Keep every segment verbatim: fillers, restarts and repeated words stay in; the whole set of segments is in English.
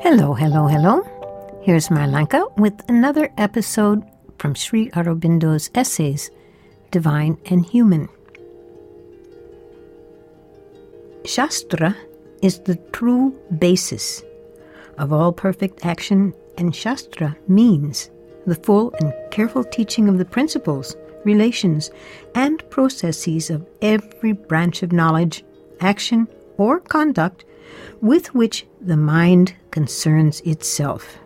Hello, hello, hello. Here's Marlanka with another episode from Sri Aurobindo's essays, Divine and Human. Shastra is the true basis of all perfect action, and Shastra means the full and careful teaching of the principles, relations, and processes of every branch of knowledge, action, or conduct with which the mind concerns itself.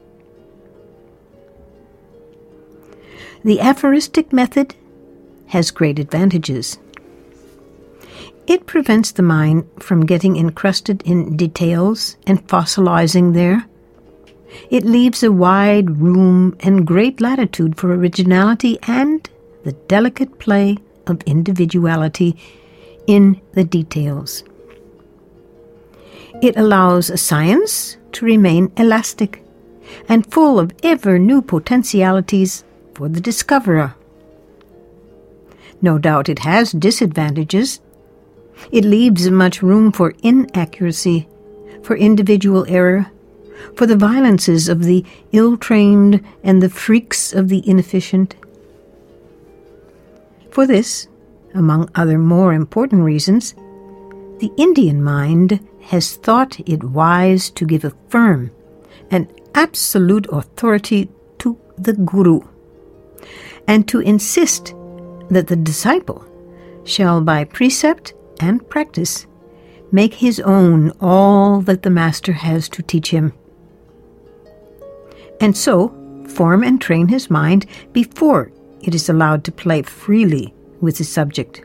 The aphoristic method has great advantages. It prevents the mind from getting encrusted in details and fossilizing there. It leaves a wide room and great latitude for originality and the delicate play of individuality in the details. It allows a science to remain elastic and full of ever new potentialities for the discoverer. No doubt it has disadvantages. It leaves much room for inaccuracy, for individual error, for the violences of the ill-trained and the freaks of the inefficient. For this, among other more important reasons, the Indian mind has thought it wise to give a firm and absolute authority to the Guru, and to insist that the disciple shall by precept and practice make his own all that the master has to teach him, and so form and train his mind before it is allowed to play freely with the subject.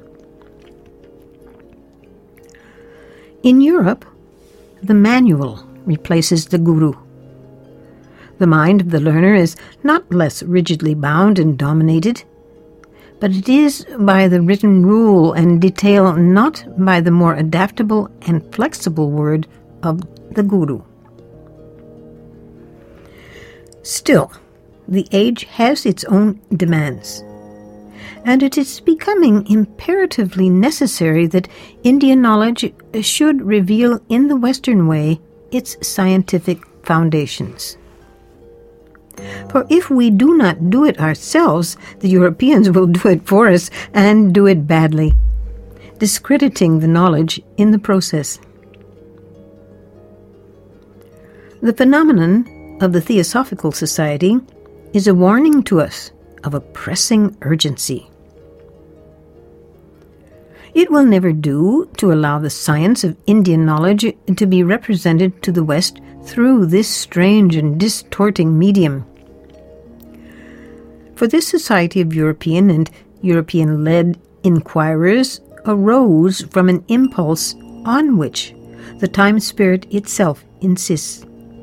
In Europe, the manual replaces the guru. The mind of the learner is not less rigidly bound and dominated, but it is by the written rule and detail, not by the more adaptable and flexible word of the guru. Still, the age has its own demands, and it is becoming imperatively necessary that Indian knowledge should reveal in the Western way its scientific foundations. For if we do not do it ourselves, the Europeans will do it for us and do it badly, discrediting the knowledge in the process. The phenomenon of the Theosophical Society is a warning to us of a pressing urgency. It will never do to allow the science of Indian knowledge to be represented to the West through this strange and distorting medium. For this society of European and European-led inquirers arose from an impulse on which the time spirit itself insists.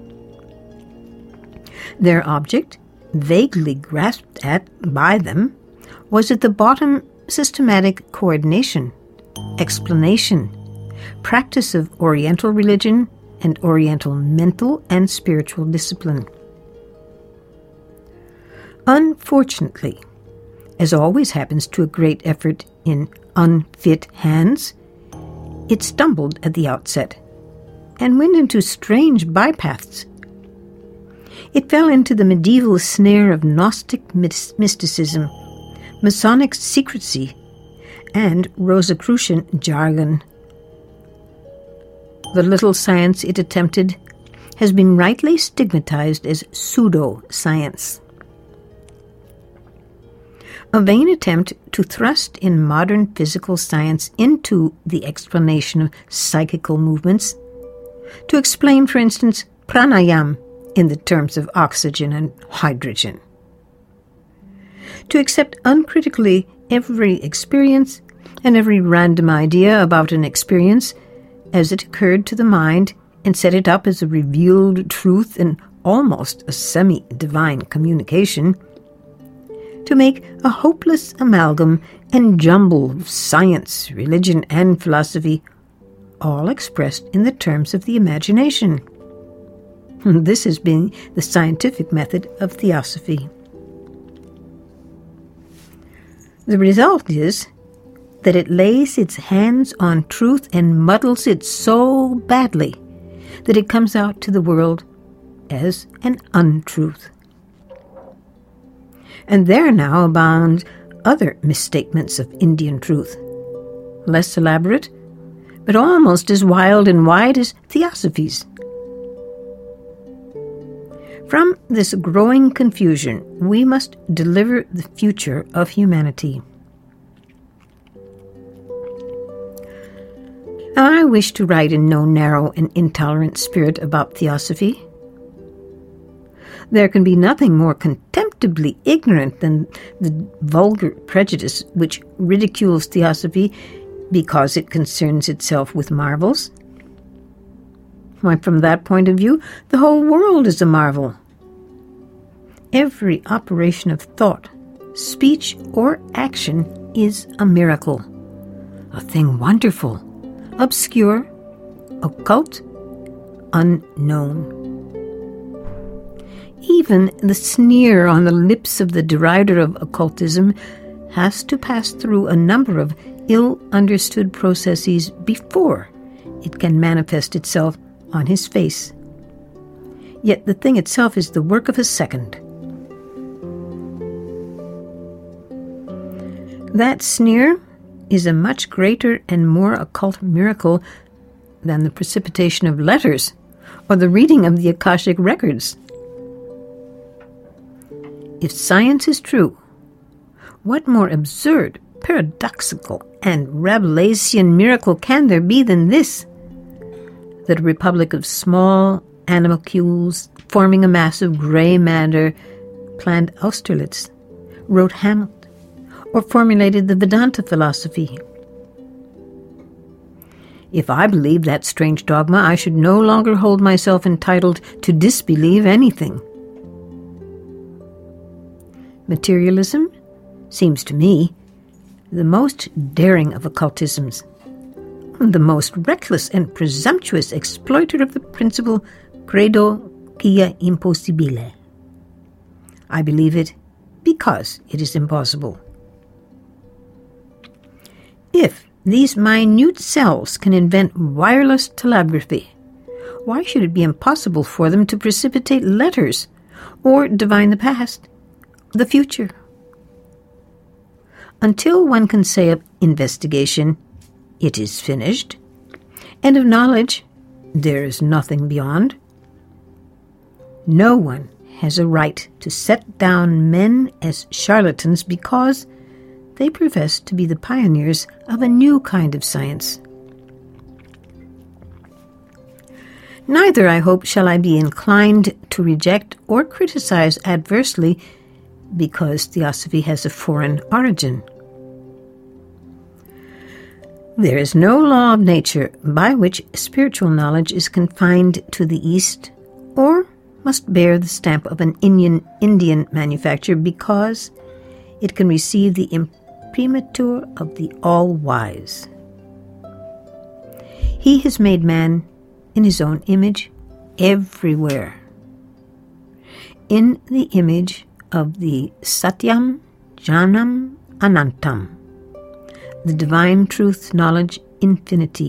Their object, vaguely grasped at by them, was at the bottom systematic coordination, explanation, practice of Oriental religion and Oriental mental and spiritual discipline. Unfortunately, as always happens to a great effort in unfit hands, it stumbled at the outset and went into strange bypaths. It fell into the medieval snare of Gnostic mysticism, Masonic secrecy, and Rosicrucian jargon. The little science it attempted has been rightly stigmatized as pseudo-science. A vain attempt to thrust in modern physical science into the explanation of psychical movements, to explain, for instance, pranayam in the terms of oxygen and hydrogen, to accept uncritically every experience and every random idea about an experience as it occurred to the mind and set it up as a revealed truth and almost a semi-divine communication, to make a hopeless amalgam and jumble of science, religion, and philosophy, all expressed in the terms of the imagination. This has been the scientific method of theosophy. The result is that it lays its hands on truth and muddles it so badly that it comes out to the world as an untruth. And there now abound other misstatements of Indian truth, less elaborate, but almost as wild and wide as theosophies. From this growing confusion, we must deliver the future of humanity. Now, I wish to write in no narrow and intolerant spirit about theosophy. There can be nothing more contemptibly ignorant than the vulgar prejudice which ridicules theosophy because it concerns itself with marvels. Why, from that point of view, the whole world is a marvel. Every operation of thought, speech, or action is a miracle, a thing wonderful, obscure, occult, unknown. Even the sneer on the lips of the derider of occultism has to pass through a number of ill-understood processes before it can manifest itself on his face. Yet the thing itself is the work of a second. That sneer is a much greater and more occult miracle than the precipitation of letters or the reading of the Akashic records. If science is true, what more absurd, paradoxical, and Rabelaisian miracle can there be than this? That a republic of small animalcules forming a mass of gray matter planned Austerlitz, wrote Hamlet, or formulated the Vedanta philosophy. If I believed that strange dogma, I should no longer hold myself entitled to disbelieve anything. Materialism seems to me the most daring of occultisms, the most reckless and presumptuous exploiter of the principle credo quia impossibile. I believe it because it is impossible. If these minute cells can invent wireless telegraphy, why should it be impossible for them to precipitate letters or divine the past, the future? Until one can say of investigation, it is finished, and of knowledge, there is nothing beyond, no one has a right to set down men as charlatans because they profess to be the pioneers of a new kind of science. Neither, I hope, shall I be inclined to reject or criticize adversely because theosophy has a foreign origin. There is no law of nature by which spiritual knowledge is confined to the East or must bear the stamp of an Indian, Indian manufacture because it can receive the imprimatur of the All-Wise. He has made man in his own image everywhere, in the image of the Satyam, Jnanam, Anantam, the divine truth, knowledge, infinity.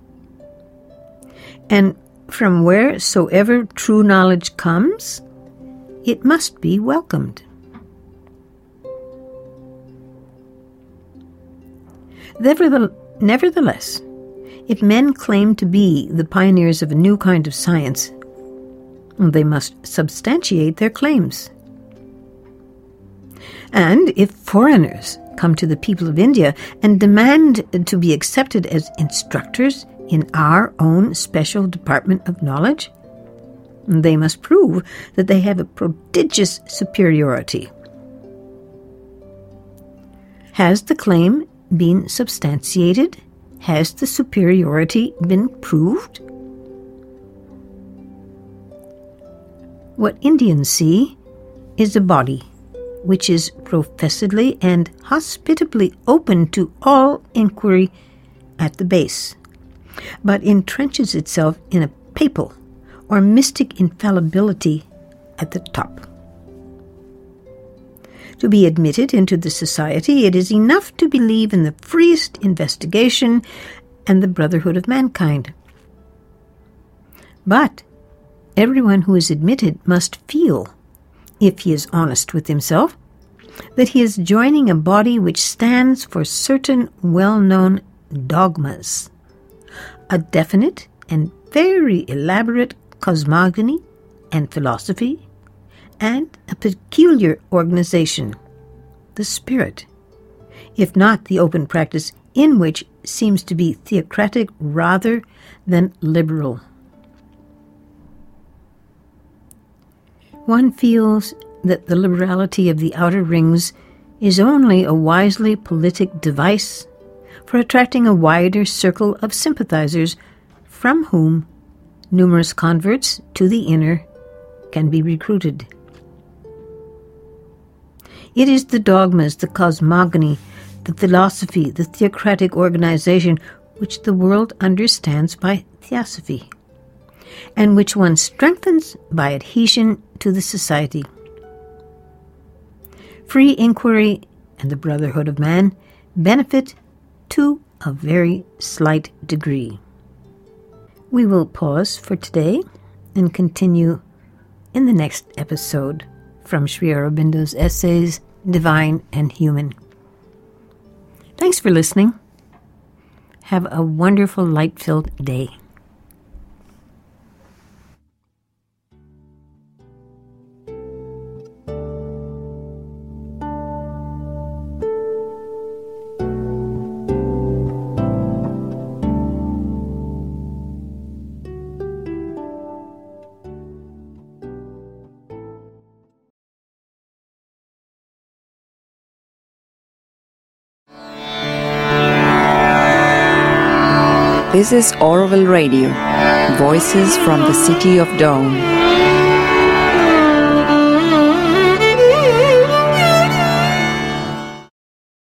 And from wheresoever true knowledge comes, it must be welcomed. Nevertheless, if men claim to be the pioneers of a new kind of science, they must substantiate their claims. And if foreigners come to the people of India and demand to be accepted as instructors in our own special department of knowledge, they must prove that they have a prodigious superiority. Has the claim been substantiated? Has the superiority been proved? What Indians see is a body which is professedly and hospitably open to all inquiry at the base, but entrenches itself in a papal or mystic infallibility at the top. To be admitted into the society, it is enough to believe in the freest investigation and the brotherhood of mankind. But everyone who is admitted must feel, if he is honest with himself, that he is joining a body which stands for certain well-known dogmas, a definite and very elaborate cosmogony and philosophy, and a peculiar organization, the spirit, if not the open practice in which seems to be theocratic rather than liberal. One feels that the liberality of the outer rings is only a wisely politic device for attracting a wider circle of sympathizers from whom numerous converts to the inner can be recruited. It is the dogmas, the cosmogony, the philosophy, the theocratic organization which the world understands by theosophy, and which one strengthens by adhesion to the society. Free inquiry and the brotherhood of man benefit to a very slight degree. We will pause for today and continue in the next episode from Sri Aurobindo's essays, Divine and Human. Thanks for listening. Have a wonderful light-filled day. This is Auroville Radio, voices from the City of Dawn.